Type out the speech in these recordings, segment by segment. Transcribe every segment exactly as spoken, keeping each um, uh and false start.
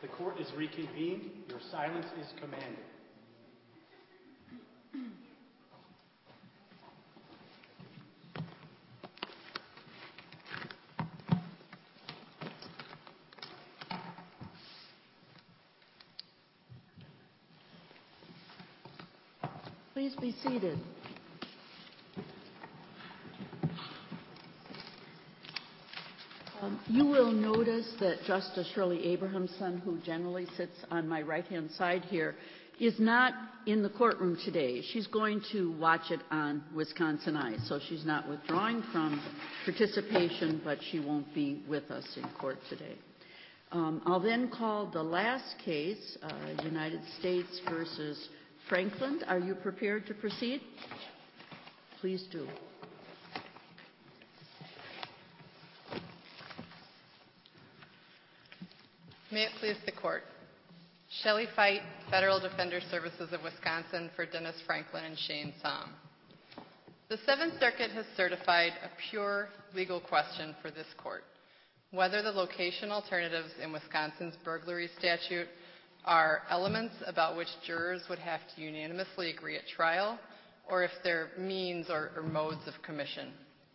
The court is reconvened. Your silence is commanded. Please be seated. Um, you will notice that Justice Shirley Abrahamson, who generally sits on my right-hand side here, is not in the courtroom today. She's going to watch it on Wisconsin Eyes, so she's not withdrawing from participation, but she won't be with us in court today. Um, I'll then call the last case, uh, United States versus Franklin. Are you prepared to proceed? Please do. May it please the Court. Shelley Feit, Federal Defender Services of Wisconsin, for Dennis Franklin and Shane Somm. The Seventh Circuit has certified a pure legal question for this Court, whether the location alternatives in Wisconsin's burglary statute are elements about which jurors would have to unanimously agree at trial, or if they're means or, or modes of commission.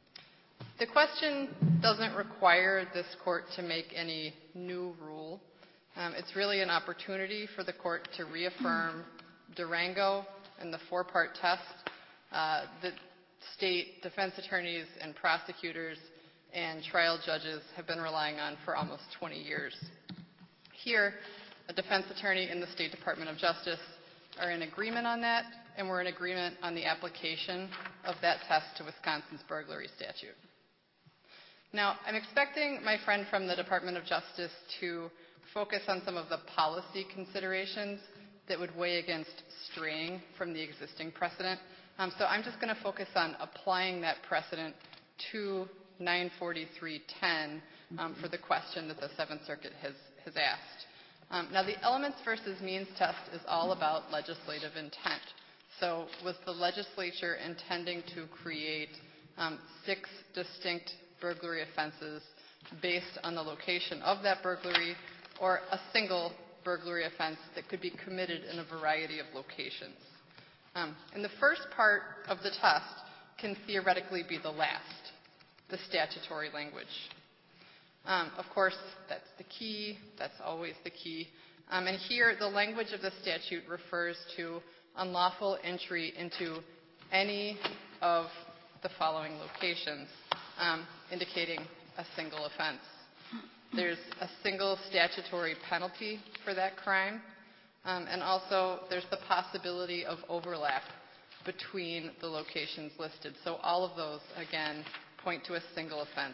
The question doesn't require this Court to make any new rule. Um, it's really an opportunity for the Court to reaffirm Durango and the four-part test uh, that state defense attorneys and prosecutors and trial judges have been relying on for almost twenty years. Here, a defense attorney in the State Department of Justice are in agreement on that, and we're in agreement on the application of that test to Wisconsin's burglary statute. Now, I'm expecting my friend from the Department of Justice to focus on some of the policy considerations that would weigh against straying from the existing precedent. Um, so I'm just going to focus on applying that precedent to nine forty-three ten um, for the question that the Seventh Circuit has, has asked. Um, now, the elements versus means test is all about legislative intent. So was the legislature intending to create um, six distinct burglary offenses based on the location of that burglary, or a single burglary offense that could be committed in a variety of locations? Um, and the first part of the test can theoretically be the last, the statutory language. Um, of course, that's the key. That's always the key. Um, and here, the language of the statute refers to unlawful entry into any of the following locations, um, indicating a single offense. There's a single statutory penalty for that crime, um, and also there's the possibility of overlap between the locations listed. So all of those, again, point to a single offense.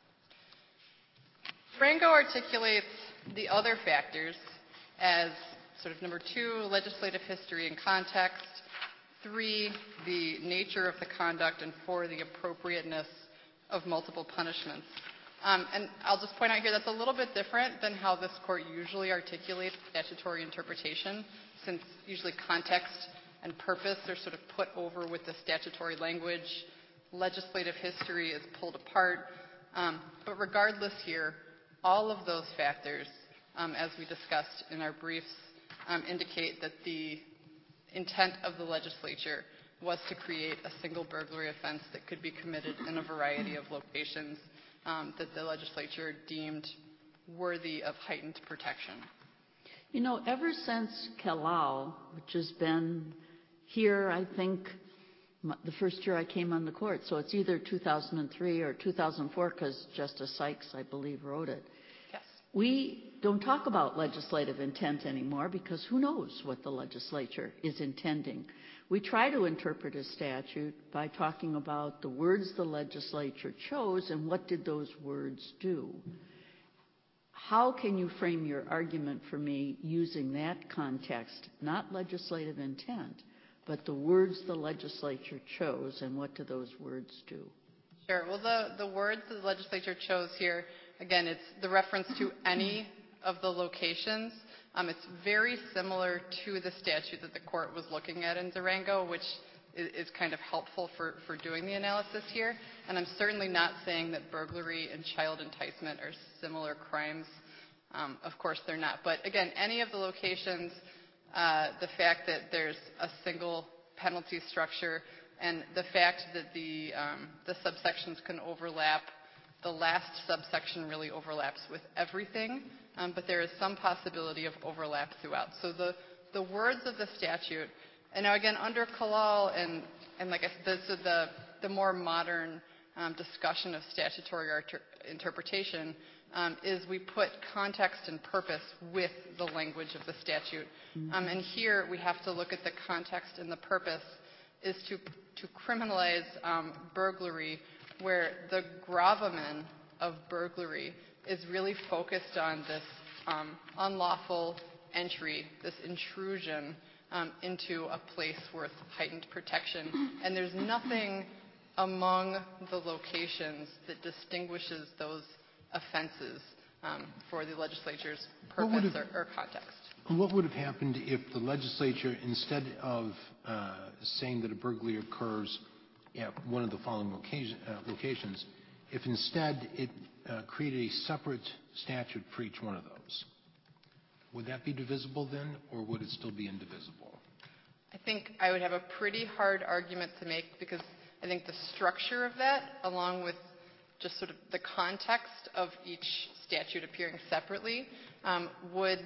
Durango articulates the other factors as sort of number two, legislative history and context, three, the nature of the conduct, and four, the appropriateness of multiple punishments. Um, and I'll just point out here that's a little bit different than how this Court usually articulates statutory interpretation, since usually context and purpose are sort of put over with the statutory language. Legislative history is pulled apart. Um, but regardless here, all of those factors, um, as we discussed in our briefs, um, indicate that the intent of the legislature was to create a single burglary offense that could be committed in a variety of locations um, that the legislature deemed worthy of heightened protection. You know, ever since Kalau, which has been here, I think, the first year I came on the court, so it's either two thousand three or two thousand four, because Justice Sykes, I believe, wrote it. Yes. We don't talk about legislative intent anymore because who knows what the legislature is intending. We try to interpret a statute by talking about the words the legislature chose and what did those words do. How can you frame your argument for me using that context, not legislative intent, but the words the legislature chose, and what do those words do? Sure. Well, the, the words the legislature chose here, again, it's the reference to any of the locations. Um, it's very similar to the statute that the court was looking at in Durango, which is, is kind of helpful for, for doing the analysis here. And I'm certainly not saying that burglary and child enticement are similar crimes. Um, of course, they're not. But again, any of the locations, uh, the fact that there's a single penalty structure, and the fact that the um, the subsections can overlap. The last subsection really overlaps with everything, um, but there is some possibility of overlap throughout. So the, the words of the statute, and now again, under Kalal and, and like I said, the, the, the more modern um, discussion of statutory art- interpretation um, is we put context and purpose with the language of the statute. Mm-hmm. Um, and here we have to look at the context and the purpose is to, to criminalize um, burglary, where the gravamen of burglary is really focused on this um, unlawful entry, this intrusion um, into a place worth heightened protection. And there's nothing among the locations that distinguishes those offenses um, for the legislature's purpose have, or, or context. What would have happened if the legislature, instead of uh, saying that a burglary occurs at one of the following location, uh, locations, if instead it uh, created a separate statute for each one of those? Would that be divisible then, or would it still be indivisible? I think I would have a pretty hard argument to make, because I think the structure of that, along with just sort of the context of each statute appearing separately, um, would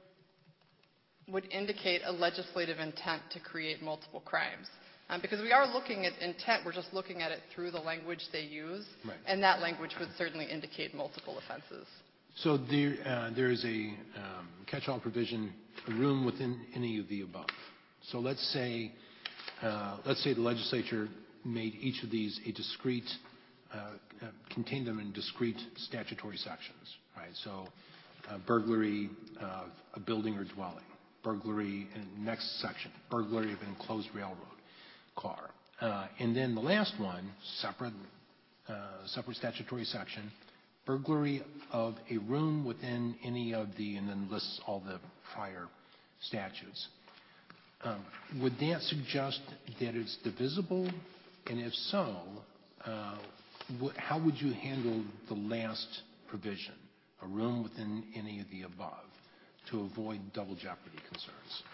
would indicate a legislative intent to create multiple crimes. Um, because we are looking at intent, we're just looking at it through the language they use, right. And that language would certainly indicate multiple offenses. So there, uh, there is a um, catch-all provision, a room within any of the above. So let's say, uh, let's say the legislature made each of these a discrete, uh, uh, contained them in discrete statutory sections, right? So uh, burglary of a building or dwelling, burglary in the next section, burglary of an enclosed railroad car. Uh, and then the last one, separate, uh, separate statutory section, burglary of a room within any of the, and then lists all the prior statutes. Um, would that suggest that it's divisible? And if so, uh, wh- how would you handle the last provision, a room within any of the above, to avoid double jeopardy concerns?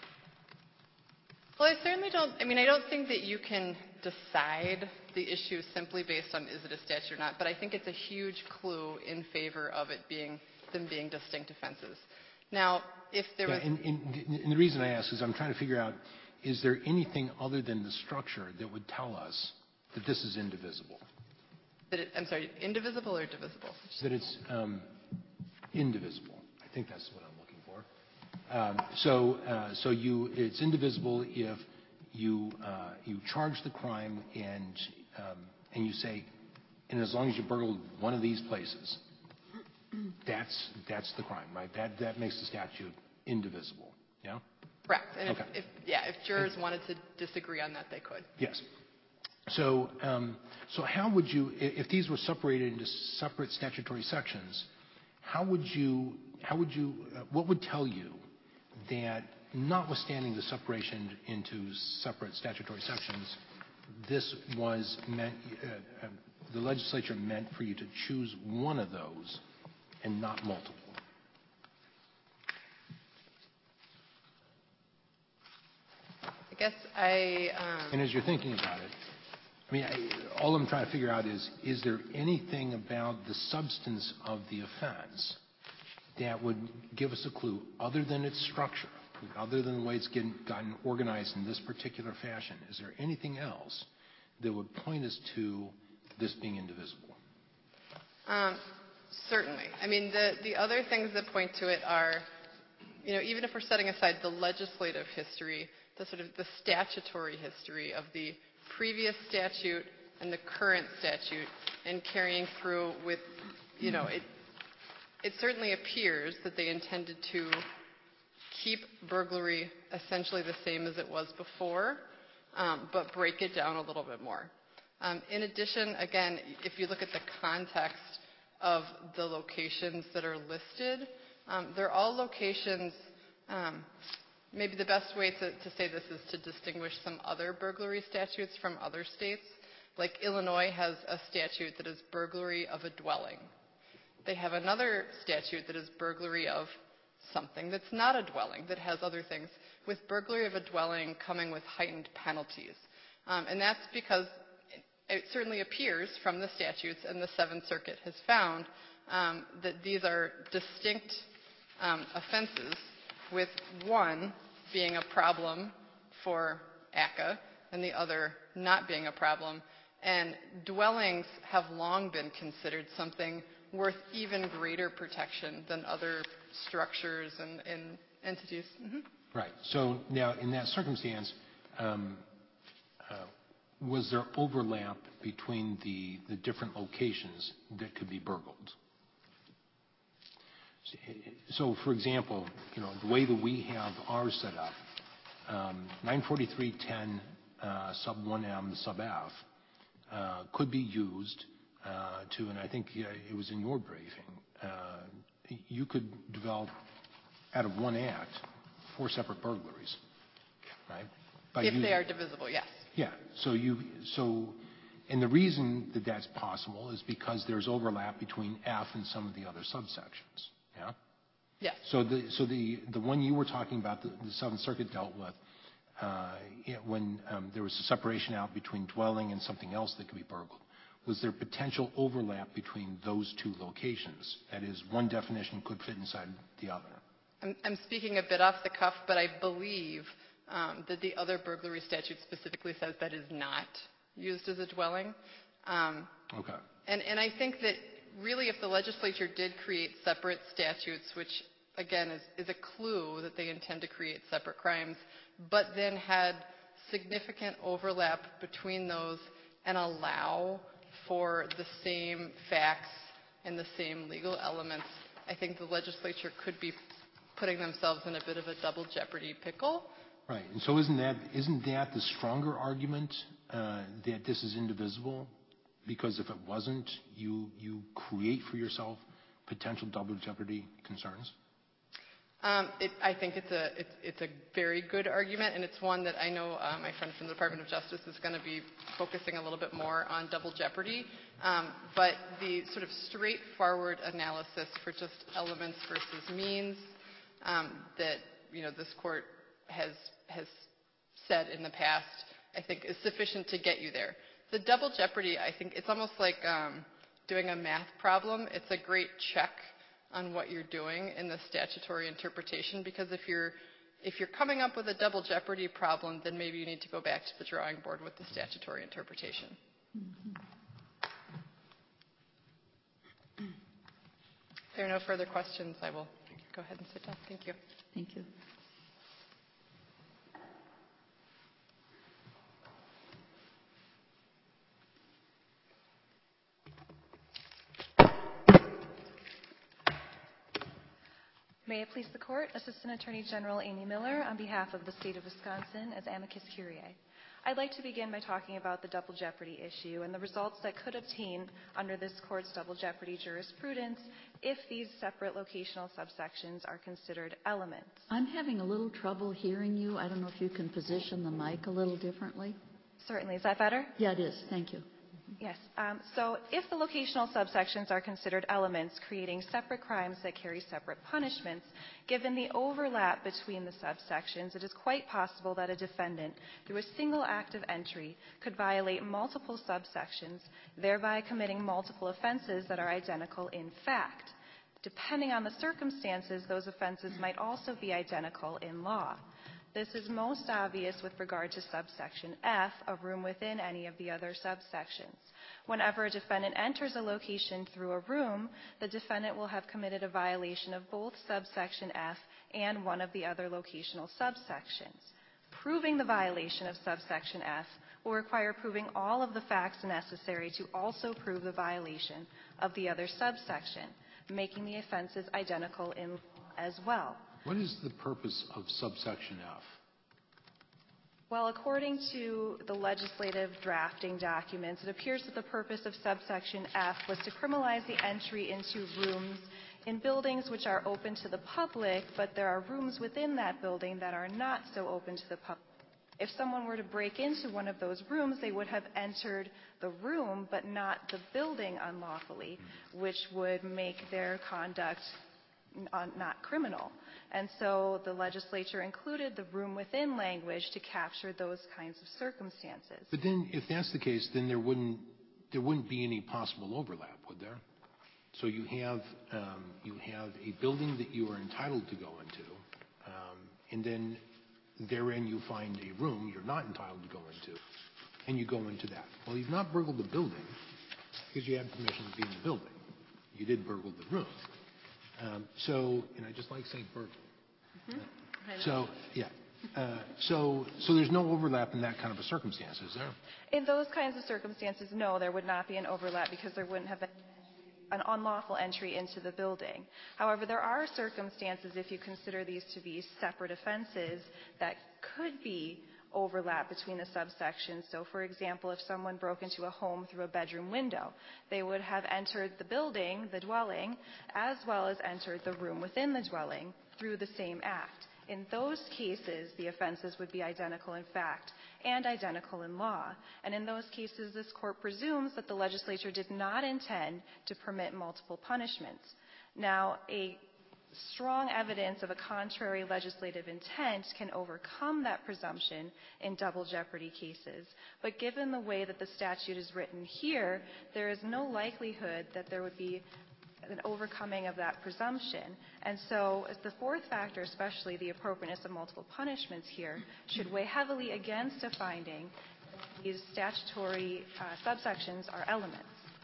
Well, I certainly don't, I mean, I don't think that you can decide the issue simply based on is it a statute or not, but I think it's a huge clue in favor of it being, them being distinct offenses. Now, if there yeah, was... And, and, and the reason I ask is I'm trying to figure out, is there anything other than the structure that would tell us that this is indivisible? That it, I'm sorry, indivisible or divisible? That it's um, indivisible. I think that's what I'm looking for. Um, so, uh, so you, it's indivisible if you uh, you charge the crime and um, and you say, and as long as you burgled one of these places, that's that's the crime, right? That that makes the statute indivisible. Yeah. Correct. And okay. if, if yeah, if jurors and, wanted to disagree on that, they could. Yes. So, um, so how would you, if these were separated into separate statutory sections, how would you, how would you, uh, what would tell you that, notwithstanding the separation into separate statutory sections, this was meant, uh, uh, the legislature meant for you to choose one of those and not multiple? I guess I... Um, and as you're thinking about it, I mean, I, all I'm trying to figure out is, is there anything about the substance of the offense that would give us a clue, other than its structure, other than the way it's getting, gotten organized in this particular fashion? Is there anything else that would point us to this being indivisible? Um, certainly. I mean, the, the other things that point to it are, you know, even if we're setting aside the legislative history, the sort of the statutory history of the previous statute and the current statute, and carrying through with, you know, it, it certainly appears that they intended to keep burglary essentially the same as it was before, um, but break it down a little bit more. Um, in addition, again, if you look at the context of the locations that are listed, um, they're all locations, um, maybe the best way to, to say this is to distinguish some other burglary statutes from other states. Like Illinois has a statute that is burglary of a dwelling. They have another statute that is burglary of something that's not a dwelling, that has other things, with burglary of a dwelling coming with heightened penalties. Um, and that's because it certainly appears from the statutes, and the Seventh Circuit has found um, that these are distinct um, offenses, with one being a problem for A C C A and the other not being a problem. And dwellings have long been considered something worth even greater protection than other structures and, and entities. Mm-hmm. Right. So now, in that circumstance, um, uh, was there overlap between the, the different locations that could be burgled? So, for example, you know, the way that we have ours set up, um, nine forty-three ten uh, sub one M sub F uh, could be used uh, to, and I think uh, it was in your briefing, uh, you could develop out of one act four separate burglaries, right? By If using, they are divisible, yes. Yeah. So you so, and the reason that that's possible is because there's overlap between F and some of the other subsections. Yeah. Yes. So the so the the one you were talking about, the, the Seventh Circuit dealt with uh, it, when um, there was a separation out between dwelling and something else that could be burgled. Was there potential overlap between those two locations? That is, one definition could fit inside the other. I'm, I'm speaking a bit off the cuff, but I believe um, that the other burglary statute specifically says that is not used as a dwelling. Um, okay. And, and I think that really if the legislature did create separate statutes, which again is, is a clue that they intend to create separate crimes, but then had significant overlap between those and allow for the same facts and the same legal elements, I think the legislature could be putting themselves in a bit of a double jeopardy pickle. Right. And so isn't that isn't that the stronger argument uh, that this is indivisible? Because if it wasn't, you you create for yourself potential double jeopardy concerns? Um, it, I think it's a it's, it's a very good argument, and it's one that I know uh, my friend from the Department of Justice is going to be focusing a little bit more on double jeopardy. Um, but the sort of straightforward analysis for just elements versus means um, that you know this court has has said in the past, I think, is sufficient to get you there. The double jeopardy, I think, it's almost like um, doing a math problem. It's a great check on what you're doing in the statutory interpretation, because if you're if you're coming up with a double jeopardy problem, then maybe you need to go back to the drawing board with the statutory interpretation. Mm-hmm. If there are no further questions, I will go ahead and sit down. Thank you. Thank you. May it please the Court, Assistant Attorney General Amy Miller on behalf of the State of Wisconsin as amicus curiae. I'd like to begin by talking about the double jeopardy issue and the results that could obtain under this Court's double jeopardy jurisprudence if these separate locational subsections are considered elements. I'm having a little trouble hearing you. I don't know if you can position the mic a little differently. Certainly. Is that better? Yeah, it is. Thank you. Yes. Um, so if the locational subsections are considered elements creating separate crimes that carry separate punishments, given the overlap between the subsections, it is quite possible that a defendant, through a single act of entry, could violate multiple subsections, thereby committing multiple offenses that are identical in fact. Depending on the circumstances, those offenses might also be identical in law. This is most obvious with regard to subsection F, a room within any of the other subsections. Whenever a defendant enters a location through a room, the defendant will have committed a violation of both subsection F and one of the other locational subsections. Proving the violation of subsection F will require proving all of the facts necessary to also prove the violation of the other subsection, making the offenses identical in law as well. What is the purpose of subsection F? Well, according to the legislative drafting documents, it appears that the purpose of subsection F was to criminalize the entry into rooms in buildings which are open to the public, but there are rooms within that building that are not so open to the public. If someone were to break into one of those rooms, they would have entered the room but not the building unlawfully, which would make their conduct not criminal. And so the legislature included the room within language to capture those kinds of circumstances. But then, if that's the case, then there wouldn't there wouldn't be any possible overlap, would there? So you have um, you have a building that you are entitled to go into, um, and then therein you find a room you're not entitled to go into, and you go into that. Well, you've not burgled the building because you had permission to be in the building. You did burgle the room. Um, so, and I just like saying burgle. Mm-hmm. So, yeah. Uh, so, so there's no overlap in that kind of a circumstance, is there? In those kinds of circumstances, no, there would not be an overlap because there wouldn't have been an unlawful entry into the building. However, there are circumstances, if you consider these to be separate offenses, that could be overlap between the subsections. So, for example, if someone broke into a home through a bedroom window, they would have entered the building, the dwelling, as well as entered the room within the dwelling through the same act. In those cases, the offenses would be identical in fact and identical in law. And in those cases, this court presumes that the legislature did not intend to permit multiple punishments. Now, a strong evidence of a contrary legislative intent can overcome that presumption in double jeopardy cases. But given the way that the statute is written here, there is no likelihood that there would be an overcoming of that presumption. And so the fourth factor, especially the appropriateness of multiple punishments here, should weigh heavily against a finding that these statutory uh, subsections are elements.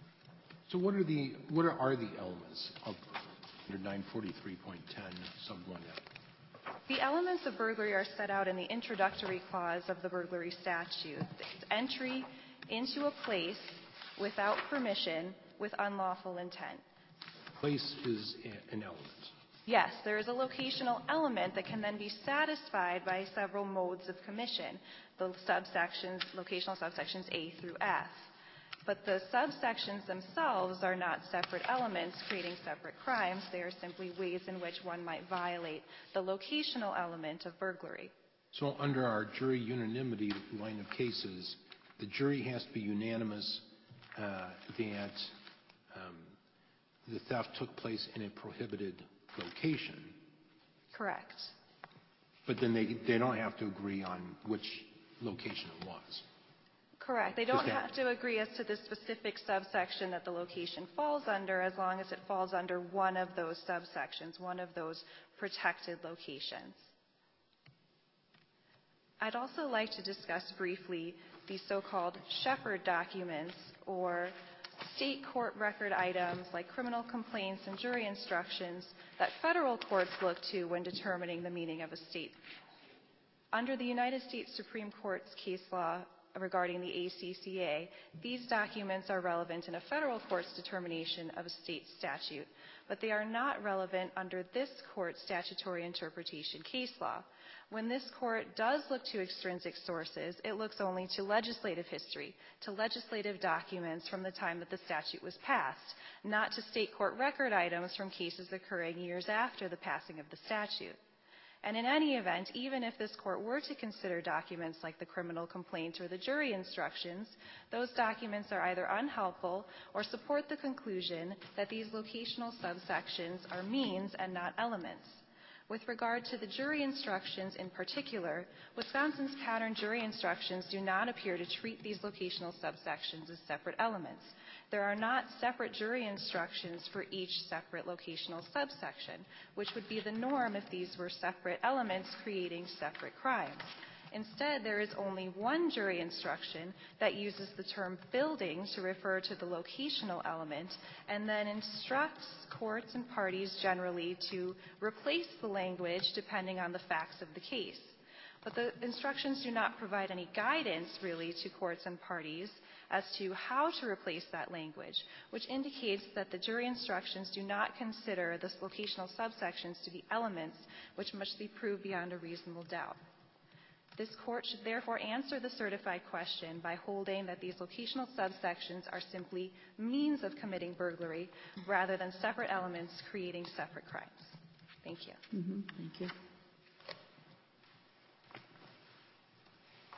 So what are the what are the elements of under nine forty-three point ten sub one F? The elements of burglary are set out in the introductory clause of the burglary statute. It's entry into a place without permission with unlawful intent. Place is an element. Yes, there is a locational element that can then be satisfied by several modes of commission, the subsections, locational subsections A through F. But the subsections themselves are not separate elements creating separate crimes. They are simply ways in which one might violate the locational element of burglary. So under our jury unanimity line of cases, the jury has to be unanimous uh, that um, the theft took place in a prohibited location. Correct. But then they they don't have to agree on which location it was. Correct. They don't have to agree as to the specific subsection that the location falls under, as long as it falls under one of those subsections, one of those protected locations. I'd also like to discuss briefly the so-called Shepard documents, or state court record items like criminal complaints and jury instructions that federal courts look to when determining the meaning of a state. Under the United States Supreme Court's case law regarding the A C C A, these documents are relevant in a federal court's determination of a state statute, but they are not relevant under this court's statutory interpretation case law. When this court does look to extrinsic sources, it looks only to legislative history, to legislative documents from the time that the statute was passed, not to state court record items from cases occurring years after the passing of the statute. And in any event, even if this court were to consider documents like the criminal complaint or the jury instructions, those documents are either unhelpful or support the conclusion that these locational subsections are means and not elements. With regard to the jury instructions in particular, Wisconsin's pattern jury instructions do not appear to treat these locational subsections as separate elements. There are not separate jury instructions for each separate locational subsection, which would be the norm if these were separate elements creating separate crimes. Instead, there is only one jury instruction that uses the term building to refer to the locational element, and then instructs courts and parties generally to replace the language depending on the facts of the case. But the instructions do not provide any guidance, really, to courts and parties as to how to replace that language, which indicates that the jury instructions do not consider the locational subsections to be elements which must be proved beyond a reasonable doubt. This court should therefore answer the certified question by holding that these locational subsections are simply means of committing burglary rather than separate elements creating separate crimes. Thank you. Mm-hmm. Thank you.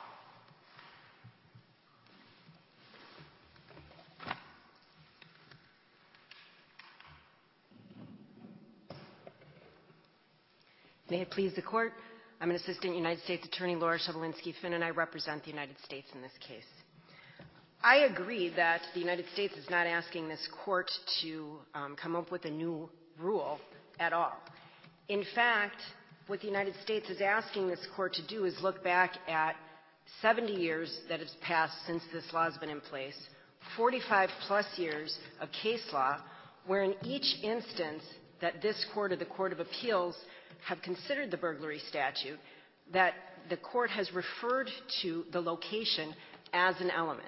May it please the Court, I'm an Assistant United States Attorney, Laura Shevolinsky-Finn, and I represent the United States in this case. I agree that the United States is not asking this Court to um, come up with a new rule at all. In fact, what the United States is asking this Court to do is look back at seventy years that has passed since this law has been in place, forty-five plus years of case law, where in each instance that this Court or the Court of Appeals have considered the burglary statute, that the Court has referred to the location as an element.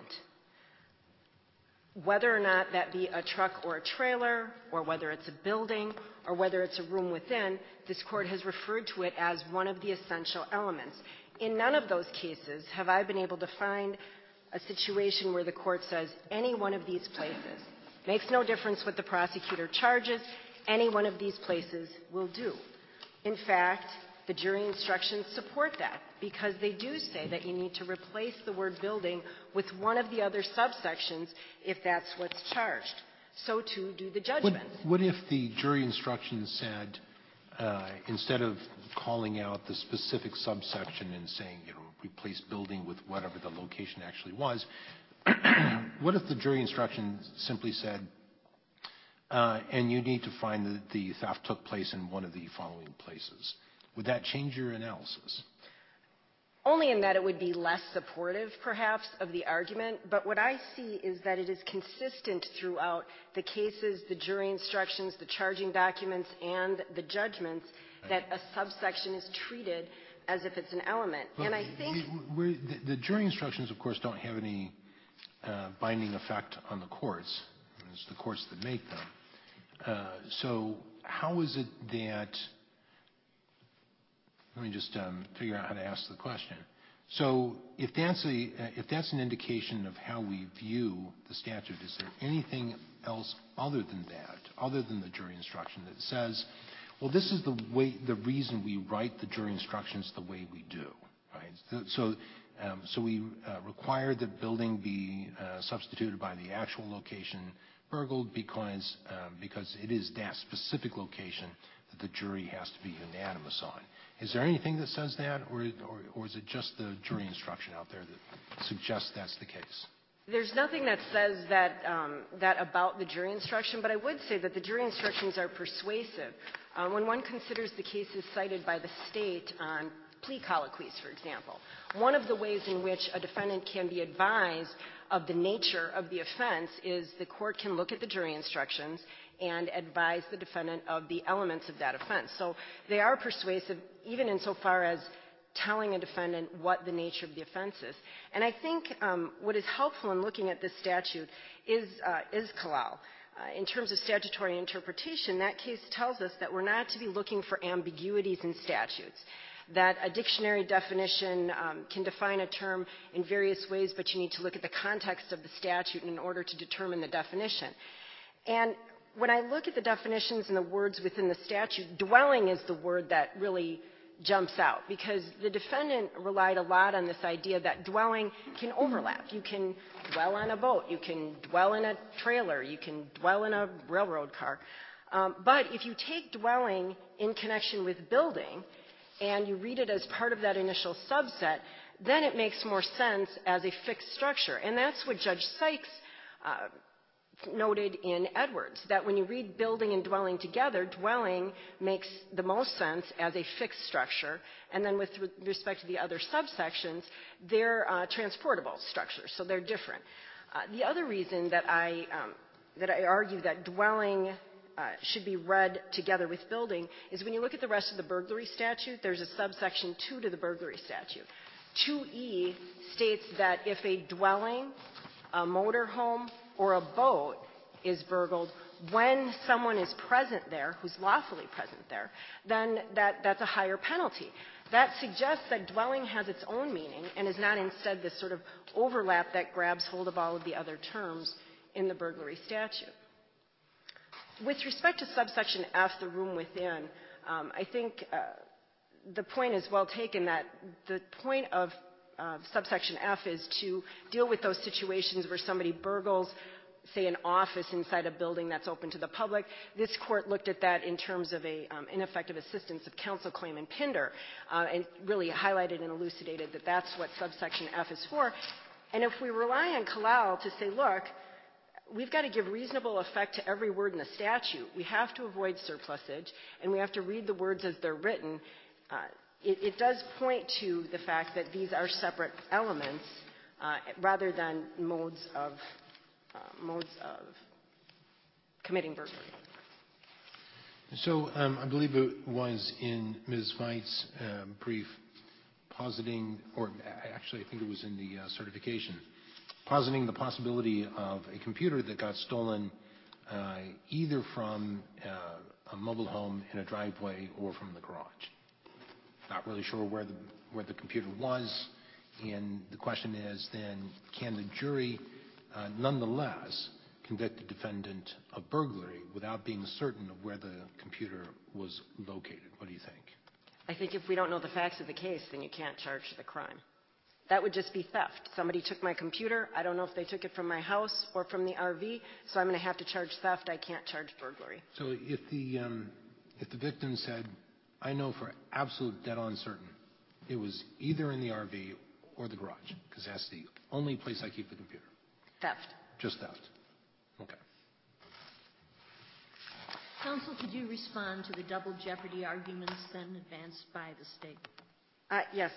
Whether or not that be a truck or a trailer, or whether it's a building, or whether it's a room within, this Court has referred to it as one of the essential elements. In none of those cases have I been able to find a situation where the Court says any one of these places. Makes no difference what the prosecutor charges, any one of these places will do. In fact, the jury instructions support that, because they do say that you need to replace the word building with one of the other subsections if that's what's charged. So too do the judgments. What, what if the jury instructions said, uh, instead of calling out the specific subsection and saying, you know, replace building with whatever the location actually was, what if the jury instructions simply said, uh, and you need to find that the theft took place in one of the following places? Would that change your analysis? Only in that it would be less supportive, perhaps, of the argument. But what I see is that it is consistent throughout the cases, the jury instructions, the charging documents, and the judgments that a subsection is treated as if it's an element. Well, and I think we're, the, the jury instructions, of course, don't have any uh, binding effect on the courts. It's the courts that make them. Uh, so how is it that... Let me just um, figure out how to ask the question. So if that's, a, if that's an indication of how we view the statute, is there anything else other than that, other than the jury instruction, that says, well, this is the way, the reason we write the jury instructions the way we do, right? So, um, so we uh, require that building be uh, substituted by the actual location burgled because, um, because it is that specific location that the jury has to be unanimous on. Is there anything that says that, or, or, or is it just the jury instruction out there that suggests that's the case? there's nothing that says that, um, that about the jury instruction, but I would say that the jury instructions are persuasive. Uh, when one considers the cases cited by the state on plea colloquies, for example, one of the ways in which a defendant can be advised of the nature of the offense is the court can look at the jury instructions and advise the defendant of the elements of that offense. So they are persuasive, even insofar as telling a defendant what the nature of the offense is. And I think um, what is helpful in looking at this statute is, uh, is Kalal. Uh, in terms of statutory interpretation, that case tells us that we're not to be looking for ambiguities in statutes, that a dictionary definition um, can define a term in various ways, but you need to look at the context of the statute in order to determine the definition. And when I look at the definitions and the words within the statute, dwelling is the word that really jumps out, because the defendant relied a lot on this idea that dwelling can overlap. You can dwell on a boat, you can dwell in a trailer, you can dwell in a railroad car. Um, but if you take dwelling in connection with building and you read it as part of that initial subset, then it makes more sense as a fixed structure. And that's what Judge Sykes uh, noted in Edwards, that when you read building and dwelling together, dwelling makes the most sense as a fixed structure, and then with respect to the other subsections, they're uh, transportable structures, so they're different. Uh, the other reason that I, um, that I argue that dwelling uh, should be read together with building is when you look at the rest of the burglary statute, there's a subsection two to the burglary statute. two E states that if a dwelling, a motor home, or a boat is burgled, when someone is present there, who's lawfully present there, then that, that's a higher penalty. That suggests that dwelling has its own meaning and is not instead this sort of overlap that grabs hold of all of the other terms in the burglary statute. With respect to subsection F, the room within, um, I think uh, the point is well taken that the point of Uh, subsection F is to deal with those situations where somebody burgles say, an office inside a building that's open to the public. This court looked at that in terms of a um, ineffective assistance of counsel claim in Pinder, uh, and really highlighted and elucidated that that's what subsection F is for. And if we rely on Kalal to say, look, we've got to give reasonable effect to every word in the statute, we have to avoid surplusage, and we have to read the words as they're written, uh, it, it does point to the fact that these are separate elements uh, rather than modes of Uh, modes of committing burglary. So um, I believe it was in Miz Veit's um, brief positing, or actually I think it was in the uh, certification, positing the possibility of a computer that got stolen uh, either from uh, a mobile home in a driveway or from the garage. Not really sure where the, where the computer was, and the question is then, can the jury Uh, nonetheless convict the defendant of burglary without being certain of where the computer was located? What do you think? I think if we don't know the facts of the case, then you can't charge the crime. That would just be theft. Somebody took my computer. I don't know if they took it from my house or from the R V, so I'm going to have to charge theft. I can't charge burglary. So if the, um, if the victim said, I know for absolute dead-on certain it was either in the R V or the garage, because that's the only place I keep the computer. Theft. Just theft. Okay. Counsel, could you respond to the double jeopardy arguments then advanced by the state? Uh, yes.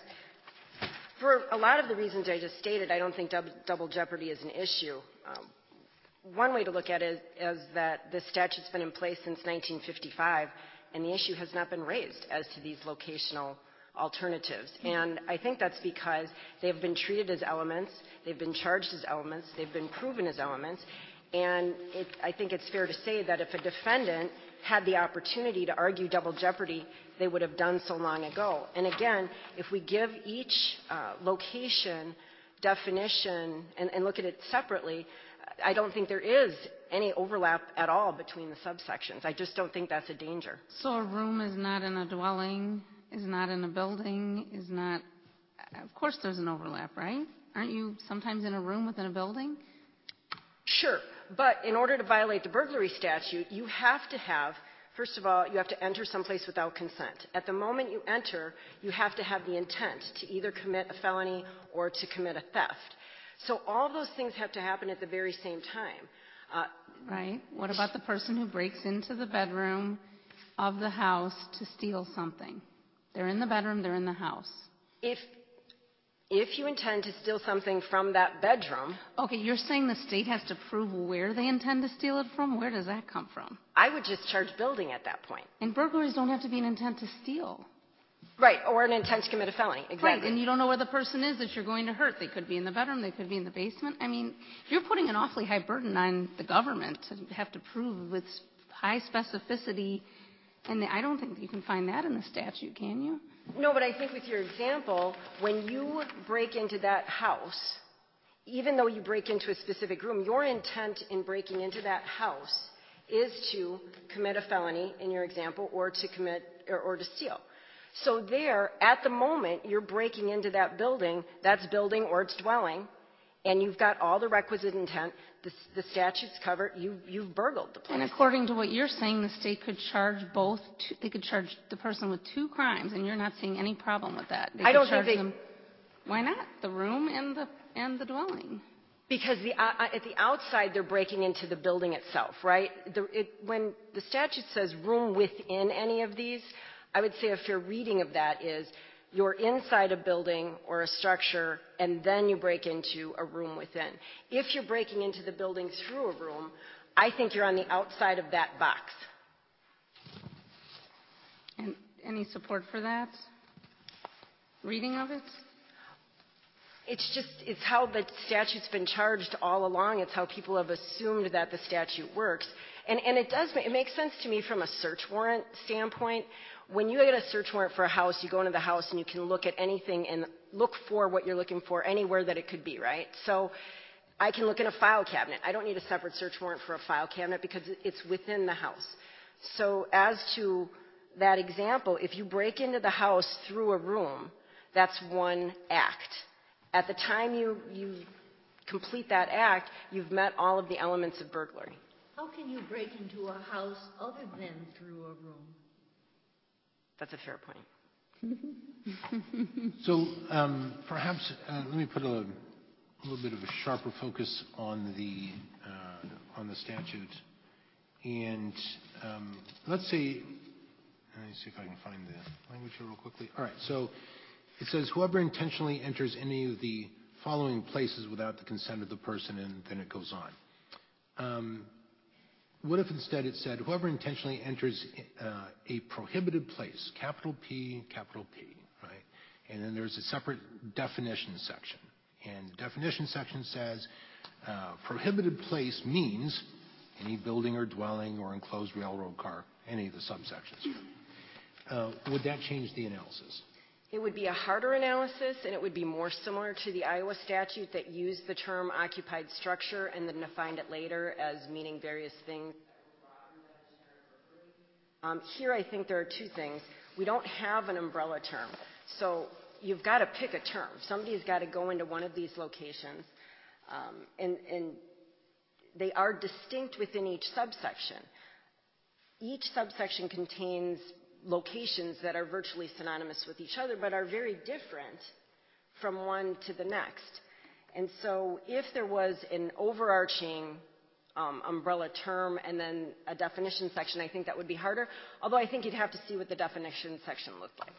For a lot of the reasons I just stated, I don't think double, double jeopardy is an issue. Um, one way to look at it is that the statute's been in place since nineteen fifty-five, and the issue has not been raised as to these locational alternatives. And I think that's because they've been treated as elements, they've been charged as elements, they've been proven as elements, and it, I think it's fair to say that if a defendant had the opportunity to argue double jeopardy, they would have done so long ago. And again, if we give each uh, location definition and, and look at it separately, I don't think there is any overlap at all between the subsections. I just don't think that's a danger. So a room is not in a dwelling, is not in a building, is not, of course there's an overlap, right? Aren't you sometimes in a room within a building? Sure, but in order to violate the burglary statute, you have to have, first of all, you have to enter someplace without consent. At the moment you enter, you have to have the intent to either commit a felony or to commit a theft. So all those things have to happen at the very same time. Uh, right. What about the person who breaks into the bedroom of the house to steal something? They're in the bedroom, they're in the house. If, if you intend to steal something from that bedroom... Okay, you're saying the state has to prove where they intend to steal it from? Where does that come from? I would just charge building at that point. And burglaries don't have to be an intent to steal. Right, or an intent to commit a felony, exactly. Right, and you don't know where the person is that you're going to hurt. They could be in the bedroom, they could be in the basement. I mean, you're putting an awfully high burden on the government to have to prove with high specificity. And I don't think you can find that in the statute, can you? No, but I think with your example, when you break into that house, even though you break into a specific room, your intent in breaking into that house is to commit a felony, in your example, or to commit or, or to steal. So there, at the moment you're breaking into that building, that's building or it's dwelling, and you've got all the requisite intent, the, the statute's covered, you, you've burgled the place. And according to what you're saying, the state could charge both, two, they could charge the person with two crimes, and you're not seeing any problem with that. They I could don't charge think they... them, why not? The room and the, and the dwelling. Because the, uh, at the outside, they're breaking into the building itself, right? The, it, when the statute says room within any of these, I would say a fair reading of that is you're inside a building or a structure, and then you break into a room within. If you're breaking into the building through a room, I think you're on the outside of that box. And any support for that? Reading of it? It's just, it's how the statute's been charged all along. It's how people have assumed that the statute works. And, and it does, it makes sense to me from a search warrant standpoint. When you get a search warrant for a house, you go into the house and you can look at anything and look for what you're looking for anywhere that it could be, right? So I can look in a file cabinet. I don't need a separate search warrant for a file cabinet because it's within the house. So as to that example, if you break into the house through a room, that's one act. At the time you, you complete that act, you've met all of the elements of burglary. How can you break into a house other than through a room? That's a fair point. So um, perhaps uh, let me put a, a little bit of a sharper focus on the uh, on the statute, and um, let's say, let me see if I can find the language here real quickly. All right, so it says whoever intentionally enters any of the following places without the consent of the person, and then it goes on. Um, What if instead it said, whoever intentionally enters uh, a prohibited place, capital P, capital P, right? And then there's a separate definition section. And the definition section says, uh, prohibited place means any building or dwelling or enclosed railroad car, any of the subsections. Uh, would that change the analysis? It would be a harder analysis, and it would be more similar to the Iowa statute that used the term occupied structure and then defined it later as meaning various things. Um, here, I think there are two things. We don't have an umbrella term, so you've got to pick a term. Somebody's got to go into one of these locations, um, and, and they are distinct within each subsection. Each subsection contains locations that are virtually synonymous with each other, but are very different from one to the next. And so if there was an overarching um, umbrella term and then a definition section, I think that would be harder, although I think you'd have to see what the definition section looked like.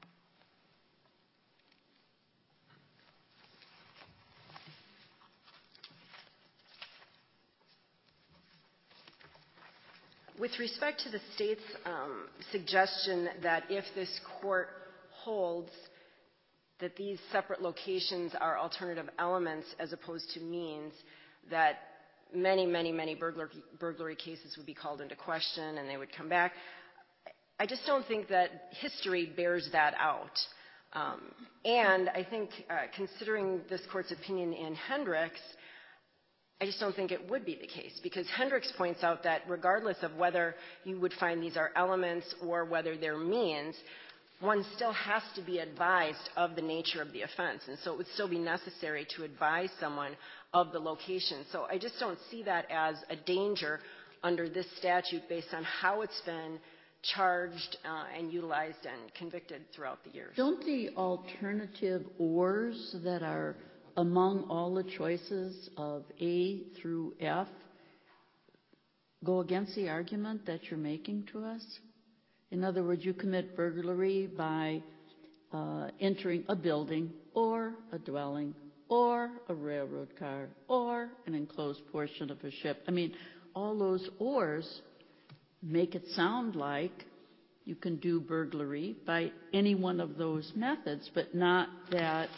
With respect to the state's um, suggestion that if this court holds that these separate locations are alternative elements as opposed to means, that many, many, many burglary, burglary cases would be called into question and they would come back. I just don't think that history bears that out. Um, and I think uh, considering this court's opinion in Hendricks, I just don't think it would be the case, because Hendricks points out that regardless of whether you would find these are elements or whether they're means, one still has to be advised of the nature of the offense. And so it would still be necessary to advise someone of the location. So I just don't see that as a danger under this statute based on how it's been charged uh, and utilized and convicted throughout the years. Don't the alternative ors that are among all the choices of A through F go against the argument that you're making to us? In other words, you commit burglary by uh, entering a building or a dwelling or a railroad car or an enclosed portion of a ship. I mean, all those ors make it sound like you can do burglary by any one of those methods, but not that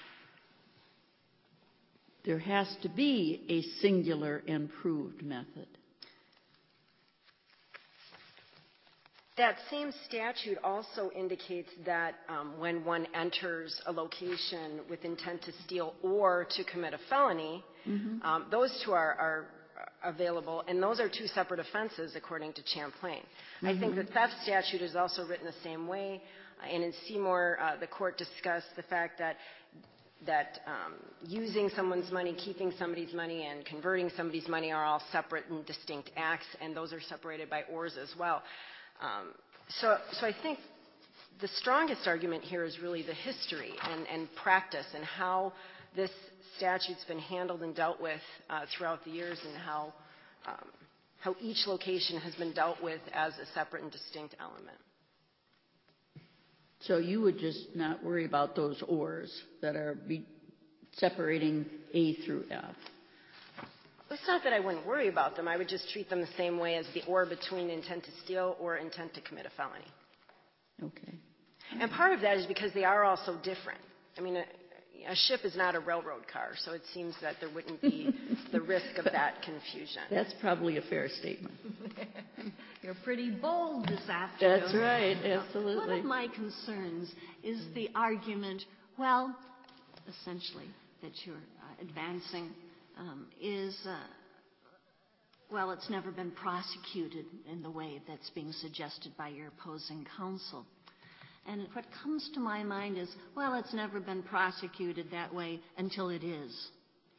there has to be a singular and proved method. That same statute also indicates that um, when one enters a location with intent to steal or to commit a felony, mm-hmm. um, those two are, are available, and those are two separate offenses according to Champlain. Mm-hmm. I think the theft statute is also written the same way, and in Seymour, uh, the court discussed the fact that that um, using someone's money, keeping somebody's money, and converting somebody's money are all separate and distinct acts, and those are separated by ors as well. Um, so, so I think the strongest argument here is really the history and, and practice and how this statute's been handled and dealt with uh, throughout the years, and how, um, how each location has been dealt with as a separate and distinct element. So you would just not worry about those ors that are be separating A through F? It's not that I wouldn't worry about them. I would just treat them the same way as the or between intent to steal or intent to commit a felony. Okay. And part of that is because they are also different. I mean, a, a ship is not a railroad car, so it seems that there wouldn't be the risk of that confusion. That's probably a fair statement. You're pretty bold this afternoon. That's right, absolutely. One of my concerns is the argument, well, essentially, that you're uh, advancing um, is, uh, well, it's never been prosecuted in the way that's being suggested by your opposing counsel. And what comes to my mind is, well, it's never been prosecuted that way until it is.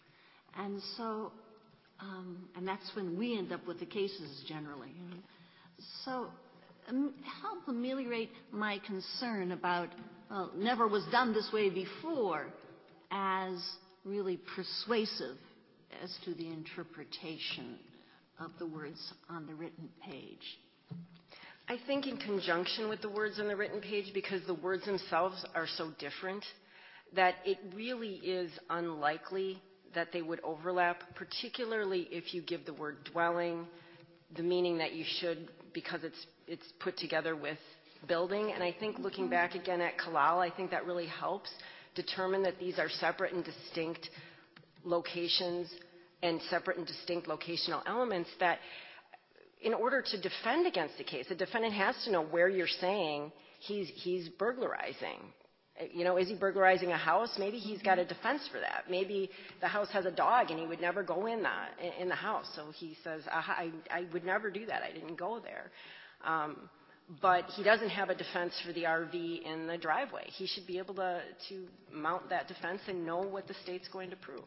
And so, um, and that's when we end up with the cases generally. You know. So um, help ameliorate my concern about, well, never was done this way before, as really persuasive as to the interpretation of the words on the written page. I think in conjunction with the words on the written page, because the words themselves are so different, that it really is unlikely that they would overlap, particularly if you give the word dwelling the meaning that you should, because it's it's put together with building. And I think looking back again at Kalal, I think that really helps determine that these are separate and distinct locations and separate and distinct locational elements, that in order to defend against a case, the defendant has to know where you're saying he's he's burglarizing. You know, is he burglarizing a house? Maybe he's got a defense for that. Maybe the house has a dog and he would never go in the, in the house. So he says, I, I would never do that. I didn't go there. Um, but he doesn't have a defense for the R V in the driveway. He should be able to, to mount that defense and know what the state's going to prove.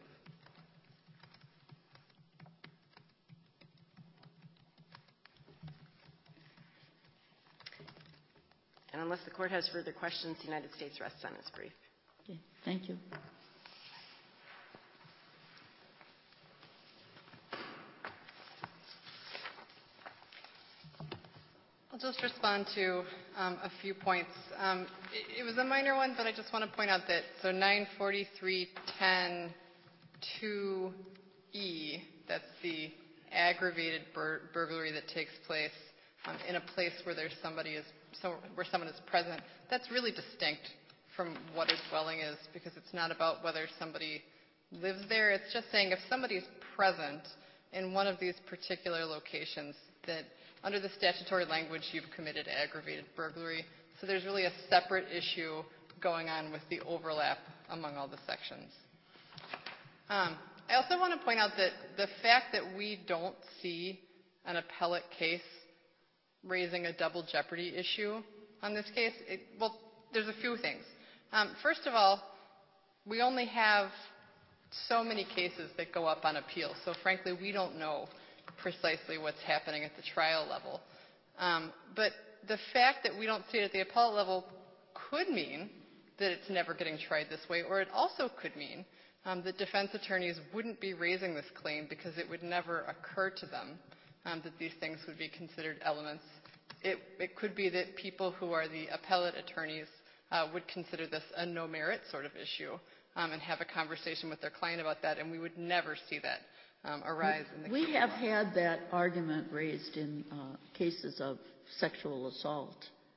And unless the court has further questions, the United States rests on its brief. Okay, thank you. I'll just respond to um, a few points. Um, it, it was a minor one, but I just want to point out that so nine forty-three ten two E, that's the aggravated bur- burglary that takes place um, in a place where there's somebody is so where someone is present. That's really distinct from what a dwelling is, because it's not about whether somebody lives there. It's just saying if somebody is present in one of these particular locations, that under the statutory language, you've committed aggravated burglary. So there's really a separate issue going on with the overlap among all the sections. Um, I also want to point out that the fact that we don't see an appellate case raising a double jeopardy issue on this case, it, well, there's a few things. Um, first of all, we only have so many cases that go up on appeal. So frankly, we don't know precisely what's happening at the trial level. Um, but the fact that we don't see it at the appellate level could mean that it's never getting tried this way, or it also could mean um, that defense attorneys wouldn't be raising this claim because it would never occur to them um, that these things would be considered elements. It, it could be that people who are the appellate attorneys uh, would consider this a no-merit sort of issue um, and have a conversation with their client about that, and we would never see that um, arise in the case. We have had that argument raised in uh, cases of sexual assault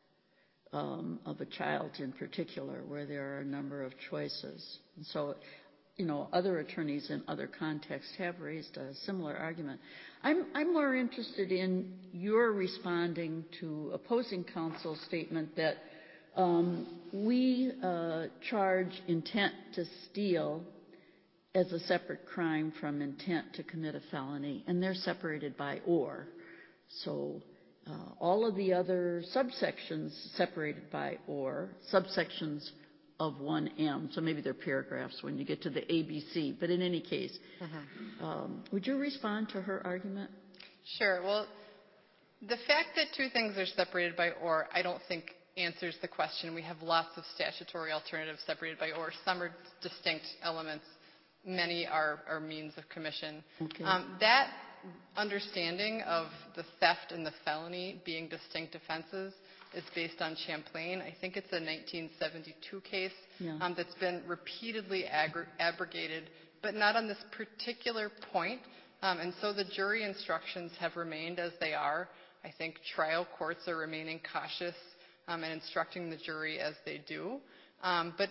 um, of a child in particular, where there are a number of choices. And so, you know, other attorneys in other contexts have raised a similar argument. I'm, I'm more interested in your responding to opposing counsel's statement that um, we uh, charge intent to steal as a separate crime from intent to commit a felony, and they're separated by or. So uh, all of the other subsections separated by or, subsections of one M, so maybe they're paragraphs when you get to the A B C, but in any case, uh-huh. um, would you respond to her argument? Sure. Well, the fact that two things are separated by or, I don't think answers the question. We have lots of statutory alternatives separated by or. Some are distinct elements. Many are, are means of commission. Okay. Um, that understanding of the theft and the felony being distinct offenses is based on Champlain. I think it's a nineteen seventy-two case yeah. um, that's been repeatedly aggra- abrogated, but not on this particular point. Um, and so the jury instructions have remained as they are. I think trial courts are remaining cautious um, and instructing the jury as they do. Um, but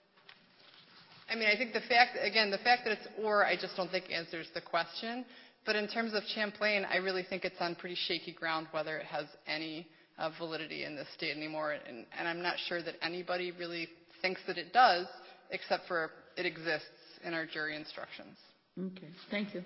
I mean, I think the fact, again, the fact that it's or, I just don't think answers the question. But in terms of Champlain, I really think it's on pretty shaky ground whether it has any uh, validity in this state anymore. And, and I'm not sure that anybody really thinks that it does, except for it exists in our jury instructions. Okay, thank you.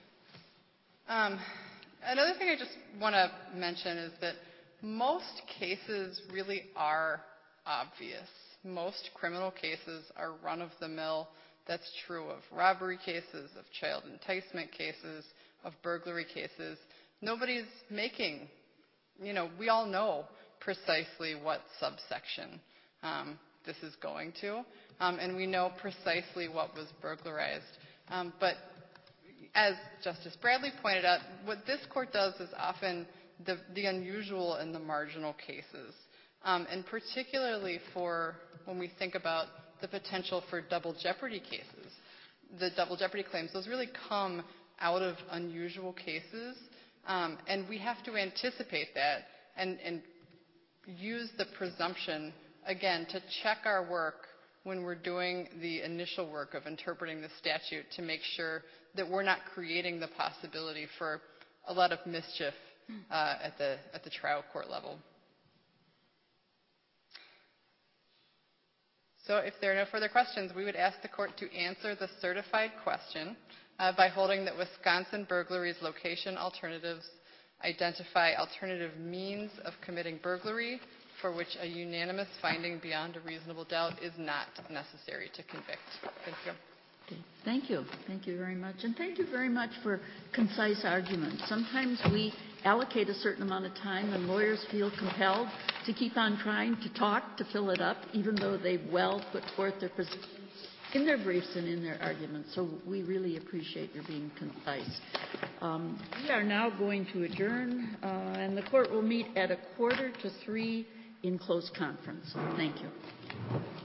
Um, another thing I just want to mention is that most cases really are obvious. Most criminal cases are run-of-the-mill. That's true of robbery cases, of child enticement cases, of burglary cases. Nobody's making, you know, we all know precisely what subsection um, this is going to, um, and we know precisely what was burglarized. Um, but as Justice Bradley pointed out, what this court does is often the, the unusual and the marginal cases, um, and particularly for when we think about the potential for double jeopardy cases. The double jeopardy claims, those really come out of unusual cases, um, and we have to anticipate that and, and use the presumption, again, to check our work when we're doing the initial work of interpreting the statute to make sure that we're not creating the possibility for a lot of mischief uh, at the at the trial court level. So if there are no further questions, we would ask the court to answer the certified question uh, by holding that Wisconsin burglary's location alternatives identify alternative means of committing burglary for which a unanimous finding beyond a reasonable doubt is not necessary to convict. Thank you. Okay. Thank you. Thank you very much. And thank you very much for concise arguments. Sometimes we allocate a certain amount of time and lawyers feel compelled to keep on trying to talk to fill it up, even though they've well put forth their positions in their briefs and in their arguments. So we really appreciate your being concise. Um, we are now going to adjourn, uh, and the court will meet at a quarter to three in closed conference. Thank you.